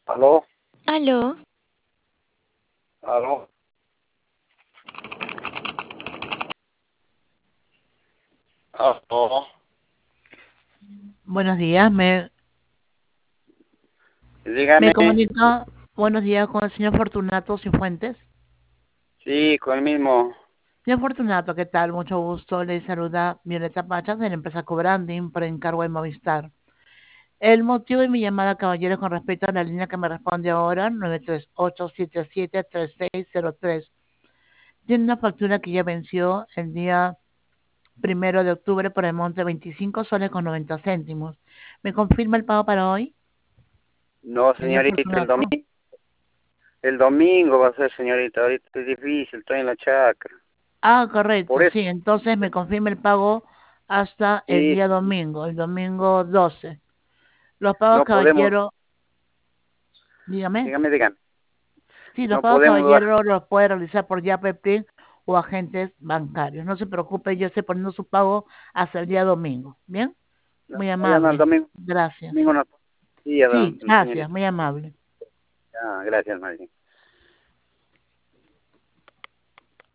Aló, Aló, aló, aló. Buenos días, me Dígame, comunico, buenos días con el señor Fortunato Cifuentes. sí, con el mismo. Señor Fortunato, ¿qué tal? Mucho gusto, le saluda Violeta Pachas de la empresa Cobranding por encargo de Movistar. El motivo de mi llamada, caballero, es con respecto a la línea que me responde ahora, 938773603. Tiene una factura que ya venció el día 1 de octubre por el monte 25 soles con 90 céntimos. ¿Me confirma el pago para hoy, No, señor señorita, Fortunato? el domingo va a ser, señorita. Ahorita es difícil, estoy en la chacra. Ah, Por correcto, eso, sí. Entonces me confirma el pago hasta el sí, día domingo, el domingo 12. Los pagos, no podemos, caballero, dígame. dígame. Sí, los No pagos, podemos bajar. caballero, los puede realizar por Yapepli o agentes bancarios. No se preocupe, yo estoy poniendo su pago hasta el día domingo. ¿Bien? No, Muy ya no, el amable. domingo, Gracias. domingo no. Sí, ya, Sí, gracias, señorita. muy amable. Ya, gracias, María.